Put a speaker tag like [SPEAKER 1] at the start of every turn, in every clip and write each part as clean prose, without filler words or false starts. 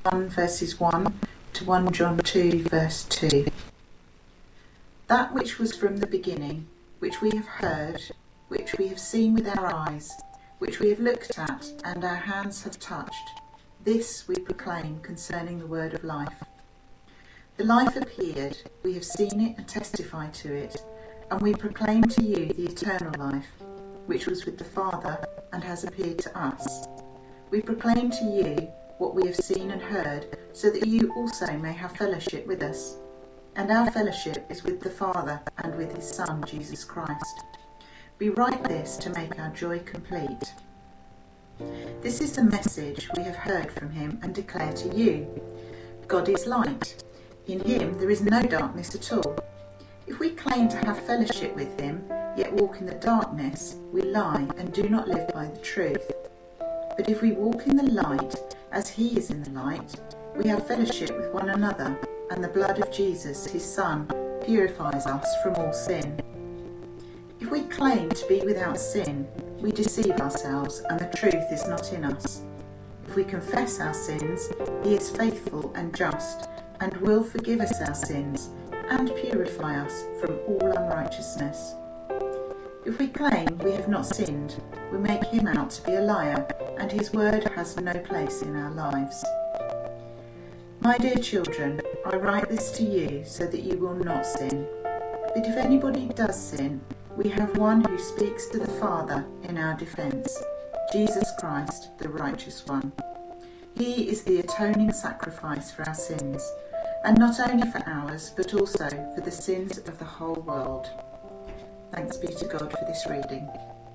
[SPEAKER 1] 1 verses 1 to 1 John 2 verse 2. That which was from the beginning, which we have heard, which we have seen with our eyes, which we have looked at and our hands have touched, this we proclaim concerning the word of life. The life appeared, we have seen it and testified to it, and we proclaim to you the eternal life, which was with the Father and has appeared to us. We proclaim to you what we have seen and heard, so that you also may have fellowship with us. And our fellowship is with the Father and with his Son, Jesus Christ. We write this to make our joy complete. This is the message we have heard from him and declare to you. God is light. In him there is no darkness at all. If we claim to have fellowship with him, yet walk in the darkness, we lie and do not live by the truth. But if we walk in the light, as he is in the light, we have fellowship with one another, and the blood of Jesus, his Son, purifies us from all sin. If we claim to be without sin, we deceive ourselves, and the truth is not in us. If we confess our sins, he is faithful and just, and will forgive us our sins, and purify us from all unrighteousness. If we claim we have not sinned, we make him out to be a liar, and his word has no place in our lives. My dear children, I write this to you so that you will not sin. But if anybody does sin, we have one who speaks to the Father in our defence, Jesus Christ, the righteous one. He is the atoning sacrifice for our sins, and not only for ours, but also for the sins of the whole world. Thanks be to God for this reading.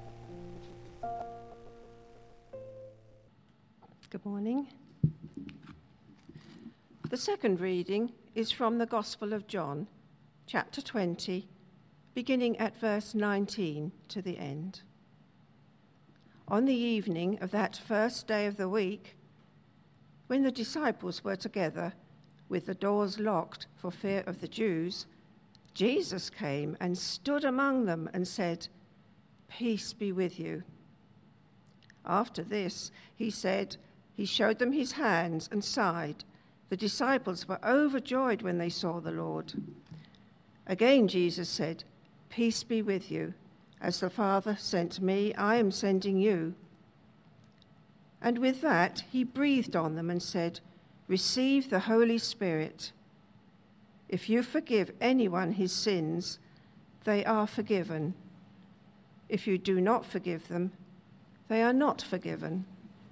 [SPEAKER 2] Good morning. The second reading is from the Gospel of John, chapter 20, beginning at verse 19 to the end. On the evening of that first day of the week, when the disciples were together, with the doors locked for fear of the Jews, Jesus came and stood among them and said, "Peace be with you." After this, he showed them his hands and side. The disciples were overjoyed when they saw the Lord. Again Jesus said, "Peace be with you. As the Father sent me, I am sending you." And with that, he breathed on them and said, "Receive the Holy Spirit. If you forgive anyone his sins, they are forgiven. If you do not forgive them, they are not forgiven."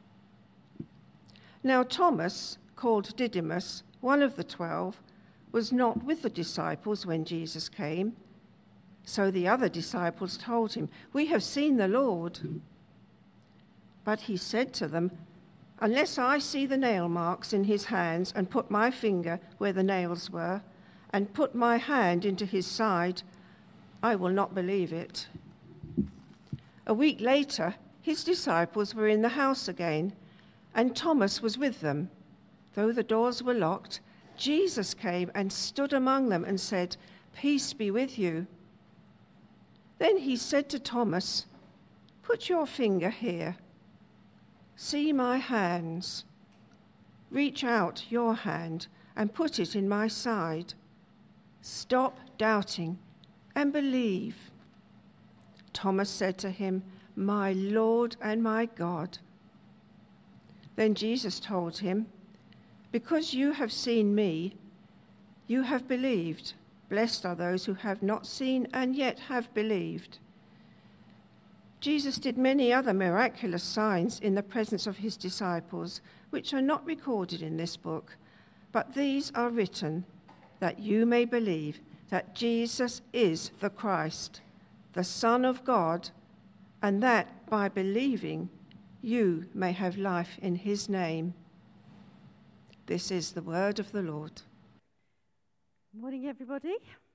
[SPEAKER 2] Now Thomas, called Didymus, one of the 12, was not with the disciples when Jesus came. So the other disciples told him, "We have seen the Lord." But he said to them, "Unless I see the nail marks in his hands and put my finger where the nails were and put my hand into his side, I will not believe it." A week later, his disciples were in the house again, and Thomas was with them. Though the doors were locked, Jesus came and stood among them and said, "Peace be with you." Then he said to Thomas, "Put your finger here. See my hands. Reach out your hand and put it in my side. Stop doubting and believe." Thomas said to him, "My Lord and my God." Then Jesus told him, "Because you have seen me, you have believed. Blessed are those who have not seen and yet have believed." Jesus did many other miraculous signs in the presence of his disciples, which are not recorded in this book, but these are written that you may believe that Jesus is the Christ, the Son of God, and that by believing you may have life in his name. This is the word of the Lord.
[SPEAKER 3] Morning, everybody.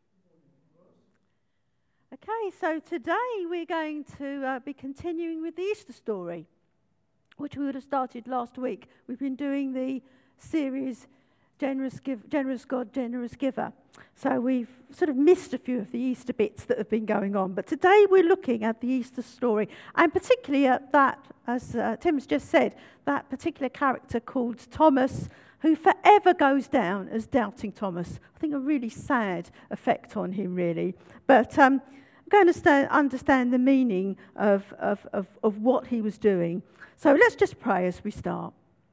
[SPEAKER 3] Okay, so today we're going to be continuing with the Easter story, which we would have started last week. We've been doing the series Generous God, Generous Giver. So we've sort of missed a few of the Easter bits that have been going on. But today we're looking at the Easter story, and particularly at that, as Tim's just said, that particular character called Thomas, who forever goes down as Doubting Thomas. I think a really sad effect on him, really. But I'm going to understand the meaning of what he was doing. So let's just pray as we start.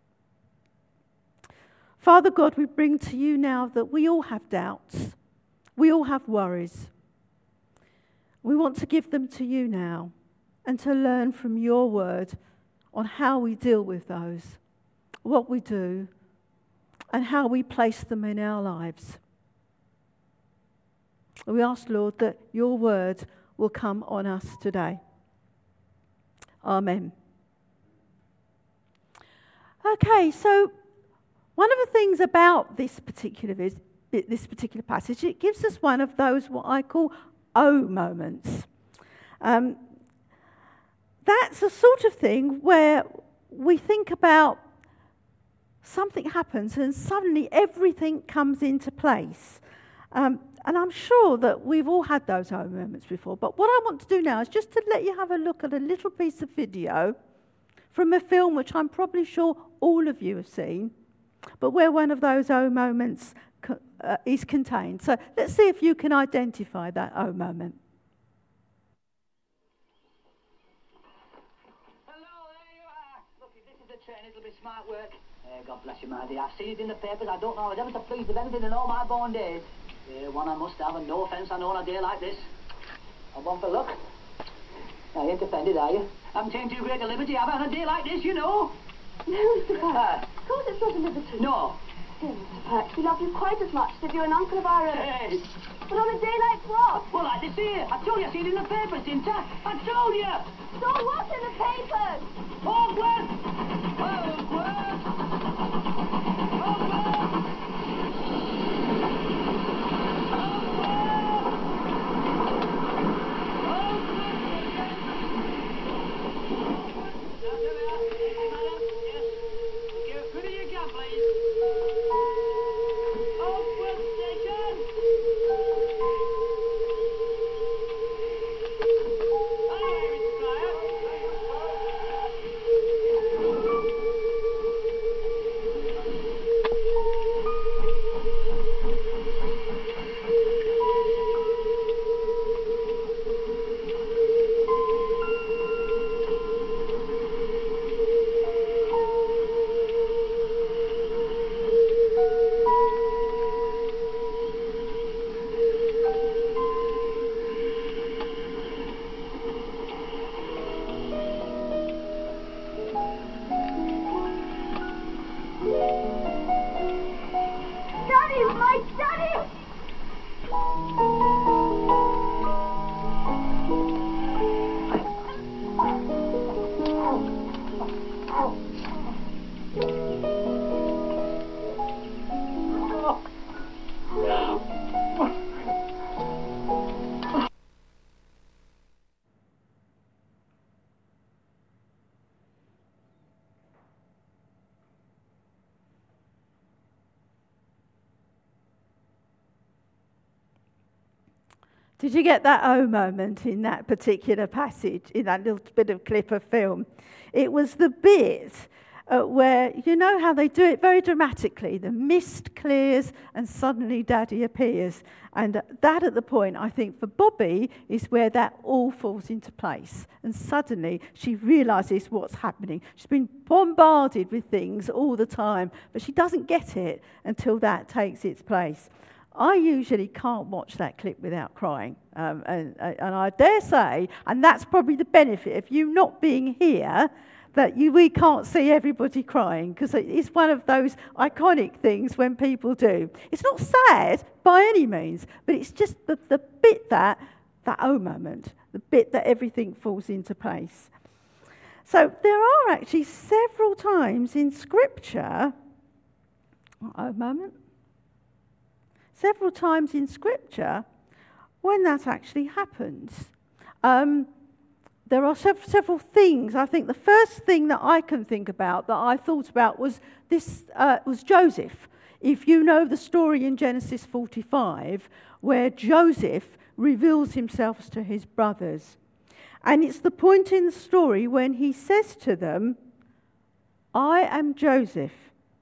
[SPEAKER 3] Father God, we bring to you now that we all have doubts. We all have worries. We want to give them to you now and to learn from your word on how we deal with those, what we do, and how we place them in our lives. We ask, Lord, that your word will come on us today. Amen. Okay, so one of the things about this particular passage, it gives us one of those what I call oh moments. That's the sort of thing where we think about something happens and suddenly everything comes into place. And I'm sure that we've all had those oh moments before. But what I want to do now is just to let you have a look at a little piece of video from a film which I'm probably sure all of you have seen, but where one of those oh moments is contained. So let's see if you can identify that oh moment.
[SPEAKER 4] Hello, there you are. Look, if this is a train, it'll be smart work. God bless you, my dear. I've seen it in the papers. I don't know I was ever so pleased with anything in all my born days. One I must have, and no offence I know on a day like this. I'm one for luck. Now, you ain't offended, are you? I haven't taken too great a liberty, have I, on a day like this, you know?
[SPEAKER 5] No, Mr. Parks. Of course it's not a liberty.
[SPEAKER 4] No.
[SPEAKER 5] Dear Mr. Parks, we love you quite as much as if you're an uncle of our own.
[SPEAKER 4] Hey.
[SPEAKER 5] But on a day like what?
[SPEAKER 4] Well, like this here. I told you I seen it in the papers, didn't I? I told you.
[SPEAKER 5] So what's in the papers?
[SPEAKER 4] Hogwarts! Hogwarts!
[SPEAKER 3] Did you get that oh moment in that particular passage, in that little bit of clip of film? It was the bit where, you know how they do it very dramatically. The mist clears and suddenly Daddy appears. And that at the point, I think, for Bobby, is where that all falls into place. And suddenly she realises what's happening. She's been bombarded with things all the time, but she doesn't get it until that takes its place. I usually can't watch that clip without crying. And I dare say, and that's probably the benefit of you not being here, that we can't see everybody crying, because it's one of those iconic things when people do. It's not sad by any means, but it's just the bit that oh moment, the bit that everything falls into place. So there are actually several times in Scripture, oh moment, several times in Scripture when that actually happens. There are several things. I think the first thing that I can think about, that I thought about, was Joseph. If you know the story in Genesis 45, where Joseph reveals himself to his brothers. And it's the point in the story when he says to them, I am Joseph,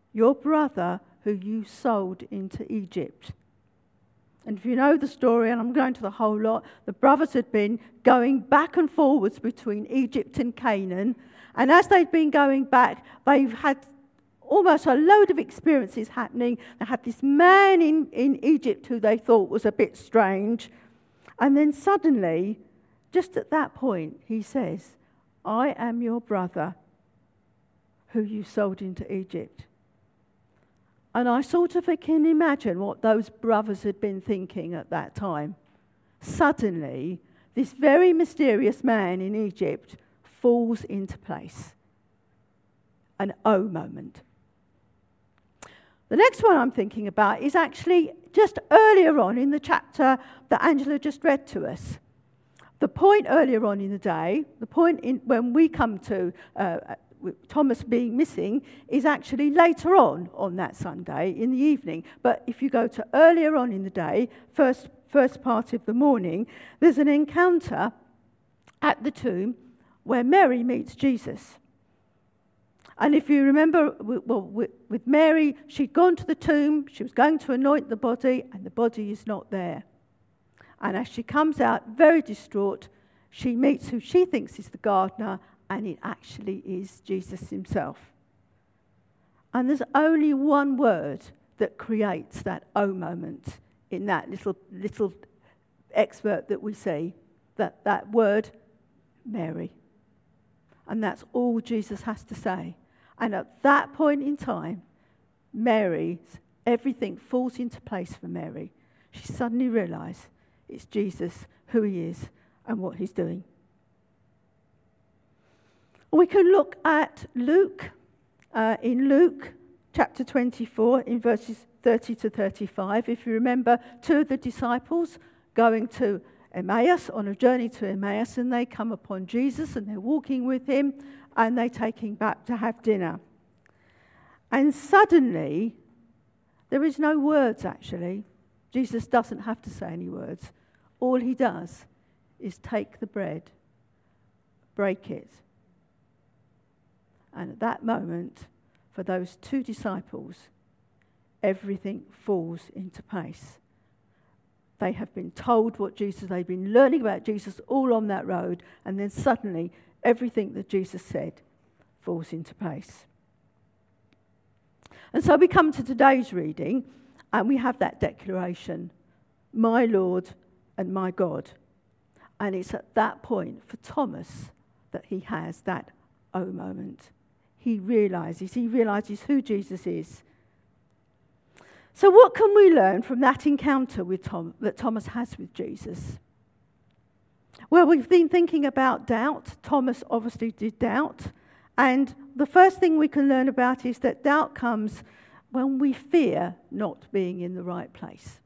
[SPEAKER 3] your brother who you sold into Egypt. And if you know the story, and I'm going to the whole lot, the brothers had been going back and forwards between Egypt and Canaan. And as they've been going back, they've had almost a load of experiences happening. They had this man in Egypt who they thought was a bit strange. And then suddenly, just at that point, he says, I am your brother who you sold into Egypt. And I sort of can imagine what those brothers had been thinking at that time. Suddenly, this very mysterious man in Egypt falls into place. An oh moment. The next one I'm thinking about is actually just earlier on in the chapter that Angela just read to us. The point earlier on in the day, the point when we come to Thomas being missing, is actually later on that Sunday in the evening. But if you go to earlier on in the day, first part of the morning, there's an encounter at the tomb where Mary meets Jesus. And if you remember, with Mary, she'd gone to the tomb, she was going to anoint the body, and the body is not there. And as she comes out, very distraught, she meets who she thinks is the gardener, and it actually is Jesus himself. And there's only one word that creates that oh moment in that little excerpt that we see, that word, Mary. And that's all Jesus has to say. And at that point in time, everything falls into place for Mary. She suddenly realised it's Jesus, who he is, and what he's doing. We can look at Luke, in Luke chapter 24, in verses 30 to 35. If you remember, two of the disciples going to Emmaus, on a journey to Emmaus, and they come upon Jesus, and they're walking with him, and they take him back to have dinner. And suddenly, there is no words actually. Jesus doesn't have to say any words. All he does is take the bread, break it. And at that moment, for those two disciples, everything falls into place. They have been told they've been learning about Jesus all on that road, and then suddenly everything that Jesus said falls into place. And so we come to today's reading, and we have that declaration, my Lord and my God. And it's at that point for Thomas that he has that oh moment. He realizes who Jesus is. So what can we learn from that encounter that Thomas has with Jesus? Well, we've been thinking about doubt. Thomas obviously did doubt. And the first thing we can learn about is that doubt comes when we fear not being in the right place.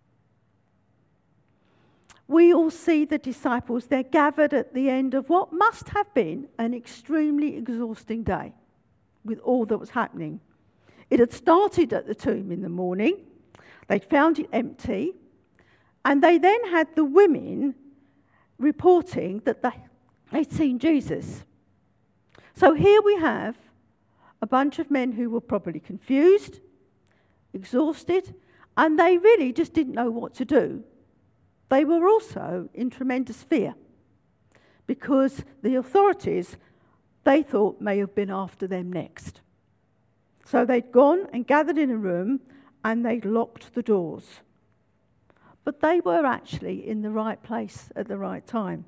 [SPEAKER 3] We all see the disciples, they're gathered at the end of what must have been an extremely exhausting day with all that was happening. It had started at the tomb in the morning. They'd found it empty. And they then had the women reporting that they'd seen Jesus. So here we have a bunch of men who were probably confused, exhausted, and they really just didn't know what to do. They were also in tremendous fear because the authorities, they thought, may have been after them next. So they'd gone and gathered in a room and they'd locked the doors. But they were actually in the right place at the right time.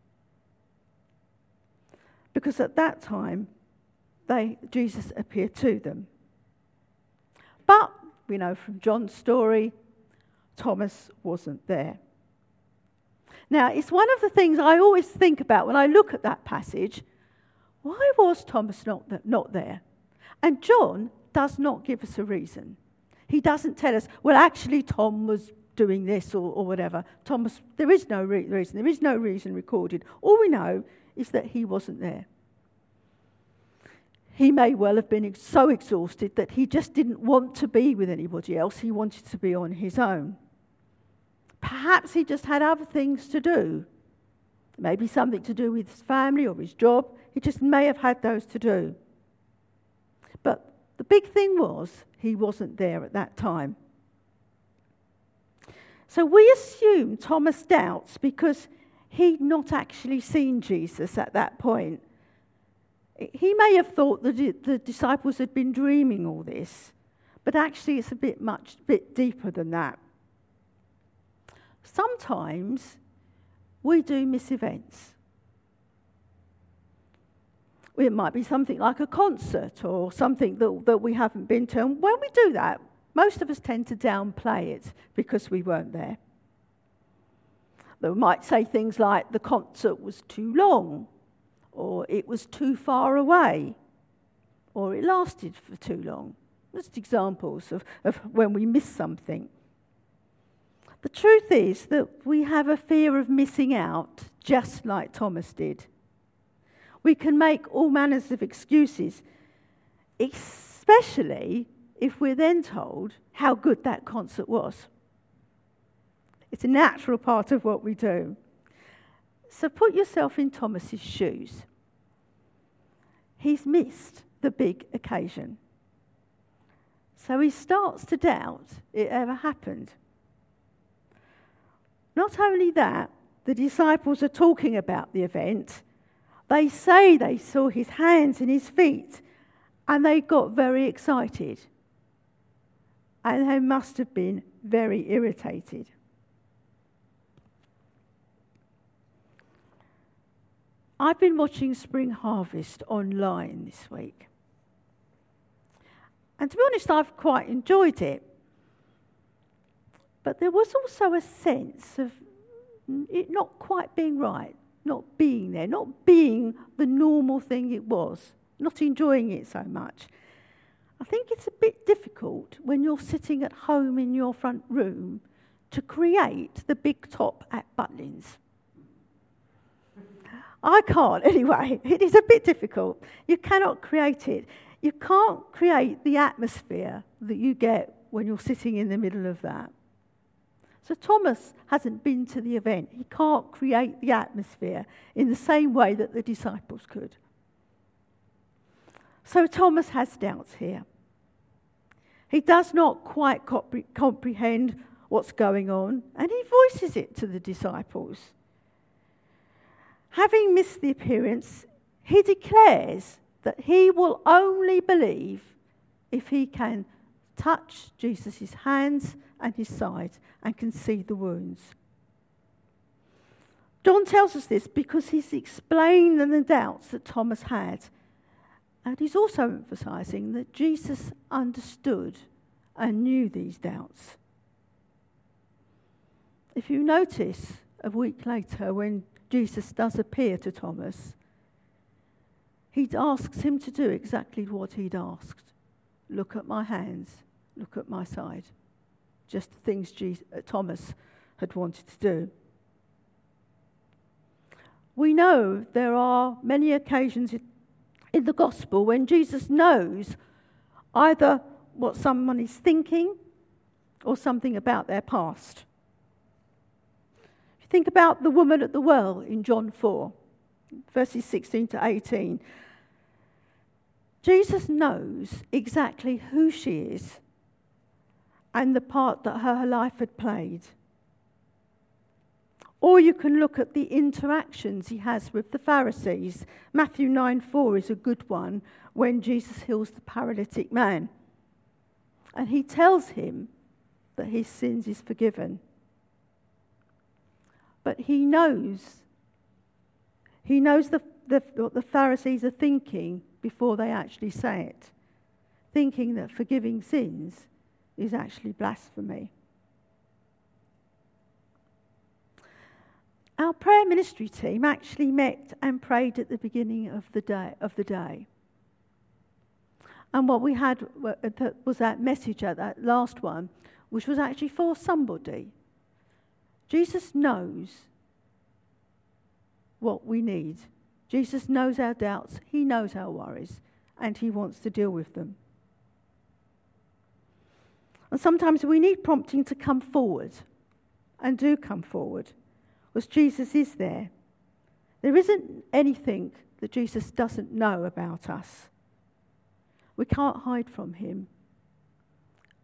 [SPEAKER 3] Because at that time, Jesus appeared to them. But we know from John's story, Thomas wasn't there. Now, it's one of the things I always think about when I look at that passage. Why was Thomas not there? And John does not give us a reason. He doesn't tell us, well, actually, Tom was doing this or whatever. Thomas, there is no reason. There is no reason recorded. All we know is that he wasn't there. He may well have been so exhausted that he just didn't want to be with anybody else. He wanted to be on his own. Perhaps he just had other things to do. Maybe something to do with his family or his job. He just may have had those to do. But the big thing was, He wasn't there at that time. So we assume Thomas doubts because he'd not actually seen Jesus at that point. He may have thought that the disciples had been dreaming all this, but actually it's a bit deeper than that. Sometimes we do miss events. It might be something like a concert or something that we haven't been to. And when we do that, most of us tend to downplay it because we weren't there. They might say things like the concert was too long, or it was too far away, or it lasted for too long. Just examples of when we miss something. The truth is that we have a fear of missing out, just like Thomas did. We can make all manners of excuses, especially if we're then told how good that concert was. It's a natural part of what we do. So put yourself in Thomas's shoes. He's missed the big occasion. So he starts to doubt it ever happened. Not only that, the disciples are talking about the event. They say they saw his hands and his feet, and they got very excited. And they must have been very irritated. I've been watching Spring Harvest online this week. And to be honest, I've quite enjoyed it. But there was also a sense of it not quite being right, not being there, not being the normal thing it was, not enjoying it so much. I think it's a bit difficult when you're sitting at home in your front room to create the big top at Butlins. I can't, anyway. It is a bit difficult. You cannot create it. You can't create the atmosphere that you get when you're sitting in the middle of that. So Thomas hasn't been to the event. He can't create the atmosphere in the same way that the disciples could. So Thomas has doubts here. He does not quite comprehend what's going on, and he voices it to the disciples. Having missed the appearance, he declares that he will only believe if he can touch Jesus' hands and his side and can see the wounds. John tells us this because he's explained the doubts that Thomas had. And he's also emphasising that Jesus understood and knew these doubts. If you notice, a week later, when Jesus does appear to Thomas, he asks him to do exactly what he'd asked. Look at my hands, look at my side. Just the things Thomas had wanted to do. We know there are many occasions in the gospel when Jesus knows either what someone is thinking or something about their past. If you think about the woman at the well in John 4, verses 16 to 18, Jesus knows exactly who she is and the part that her life had played. Or you can look at the interactions he has with the Pharisees. Matthew 9:4 is a good one when Jesus heals the paralytic man. And he tells him that his sins is forgiven. But he knows what the Pharisees are thinking before they actually say it, thinking that forgiving sins is actually blasphemy. Our prayer ministry team actually met and prayed at the beginning of the day. And what we had was that message at that last one, which was actually for somebody. Jesus knows what we need. Jesus knows our doubts, he knows our worries, and he wants to deal with them. And sometimes we need prompting to come forward, and do come forward, because Jesus is there. There isn't anything that Jesus doesn't know about us. We can't hide from him.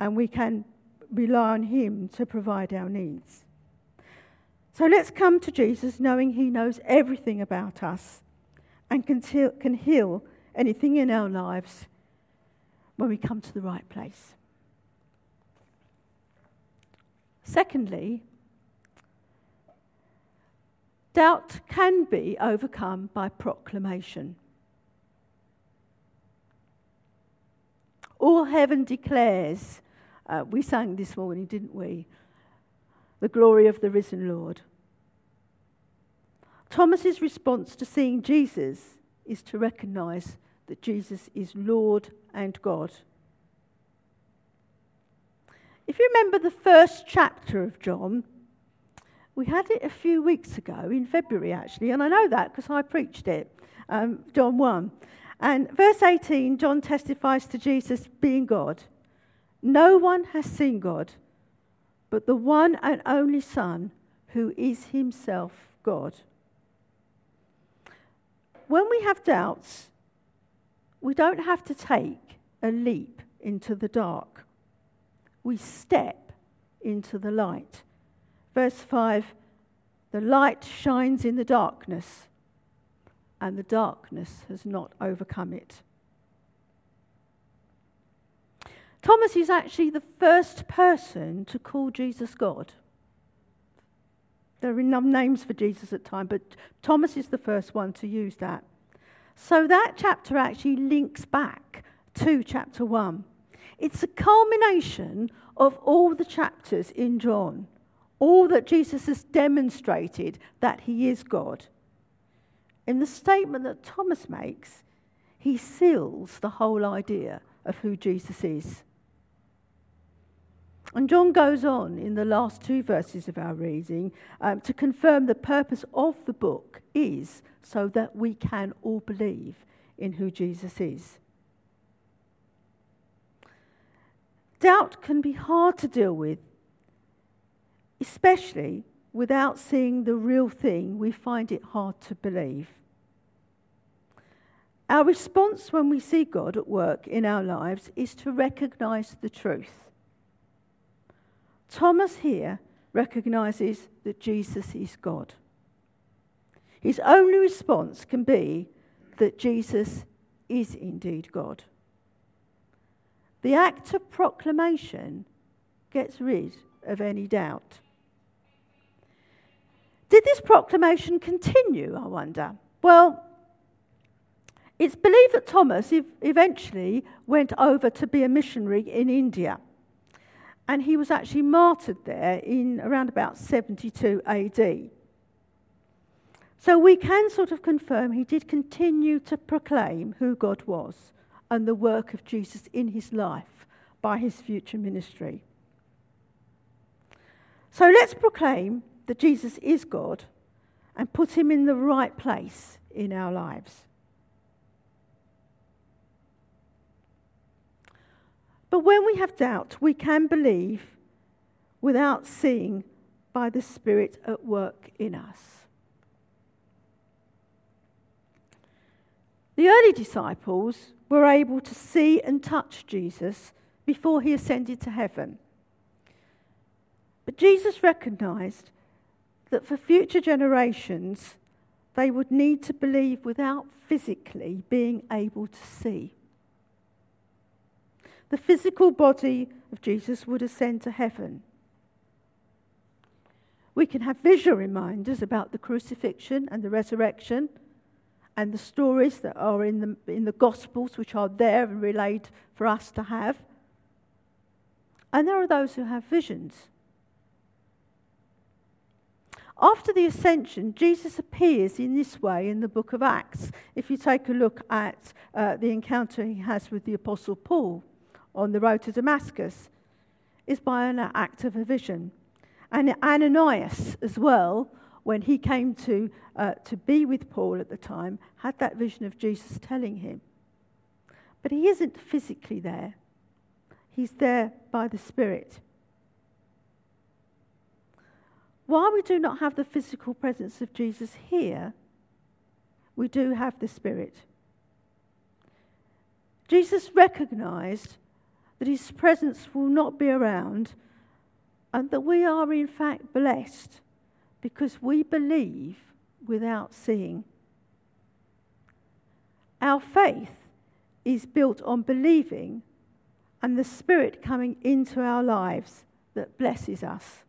[SPEAKER 3] and we can rely on him to provide our needs. So let's come to Jesus knowing he knows everything about us and can heal anything in our lives when we come to the right place. Secondly, doubt can be overcome by proclamation. All heaven declares, we sang this morning, didn't we? The glory of the risen Lord. Thomas's response to seeing Jesus is to recognise that Jesus is Lord and God. If you remember the first chapter of John, we had it a few weeks ago, in February actually, and I know that because I preached it, John 1. And verse 18, John testifies to Jesus being God. No one has seen God, but the one and only Son, who is himself God. When we have doubts, we don't have to take a leap into the dark. We step into the light. Verse 5, the light shines in the darkness, and the darkness has not overcome it. Thomas is actually the first person to call Jesus God. There are enough names for Jesus at the time, but Thomas is the first one to use that. So that chapter actually links back to chapter 1. It's a culmination of all the chapters in John, all that Jesus has demonstrated that he is God. In the statement that Thomas makes, he seals the whole idea of who Jesus is. And John goes on in the last two verses of our reading to confirm the purpose of the book is so that we can all believe in who Jesus is. Doubt can be hard to deal with, especially without seeing the real thing. We find it hard to believe. Our response when we see God at work in our lives is to recognise the truth. Thomas here recognises that Jesus is God. His only response can be that Jesus is indeed God. The act of proclamation gets rid of any doubt. Did this proclamation continue, I wonder? Well, it's believed that Thomas eventually went over to be a missionary in India. And he was actually martyred there in around about 72 AD. So we can sort of confirm he did continue to proclaim who God was and the work of Jesus in his life by his future ministry. So let's proclaim that Jesus is God and put him in the right place in our lives. But when we have doubt, we can believe without seeing by the Spirit at work in us. The early disciples were able to see and touch Jesus before he ascended to heaven. But Jesus recognized that for future generations, they would need to believe without physically being able to see. The physical body of Jesus would ascend to heaven. We can have visual reminders about the crucifixion and the resurrection and the stories that are in the Gospels, which are there and relayed for us to have. And there are those who have visions. After the ascension, Jesus appears in this way in the book of Acts. If you take a look at the encounter he has with the Apostle Paul on the road to Damascus, is by an act of a vision. And Ananias as well, when he came to be with Paul at the time, had that vision of Jesus telling him. But he isn't physically there. He's there by the Spirit. While we do not have the physical presence of Jesus here, we do have the Spirit. Jesus recognized that his presence will not be around, and that we are in fact blessed because we believe without seeing. Our faith is built on believing and the Spirit coming into our lives that blesses us.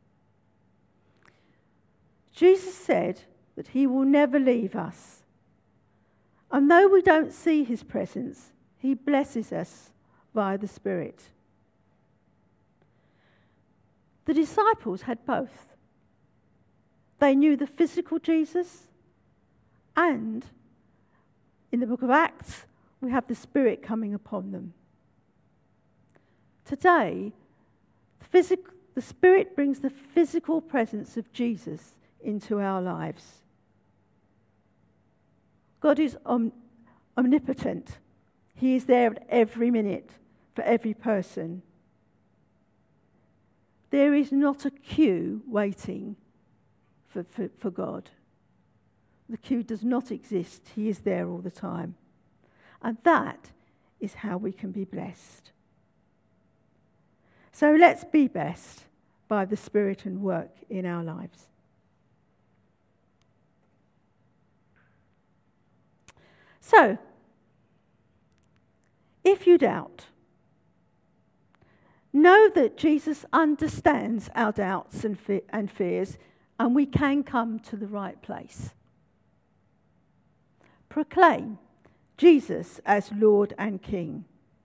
[SPEAKER 3] Jesus said that he will never leave us. And though we don't see his presence, he blesses us via the Spirit. The disciples had both. They knew the physical Jesus, and in the book of Acts, we have the Spirit coming upon them. Today, the Spirit brings the physical presence of Jesus into our lives. God is omnipotent. He is there at every minute for every person. There is not a queue waiting for God. The queue does not exist. He is there all the time. And that is how we can be blessed. So let's be blessed by the Spirit and work in our lives. So, if you doubt, know that Jesus understands our doubts and fears, and we can come to the right place. Proclaim Jesus as Lord and King.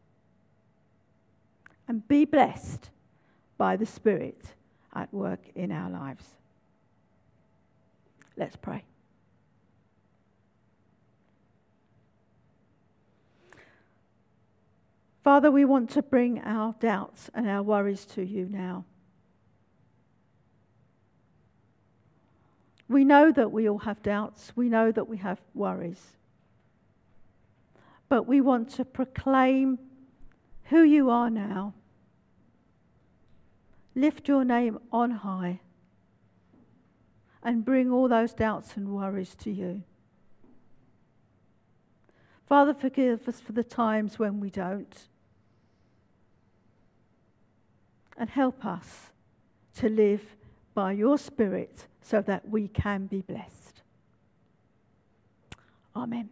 [SPEAKER 3] And be blessed by the Spirit at work in our lives. Let's pray. Father, we want to bring our doubts and our worries to you now. We know that we all have doubts. We know that we have worries. But we want to proclaim who you are now. Lift your name on high and bring all those doubts and worries to you. Father, forgive us for the times when we don't. And help us to live by your Spirit so that we can be blessed. Amen.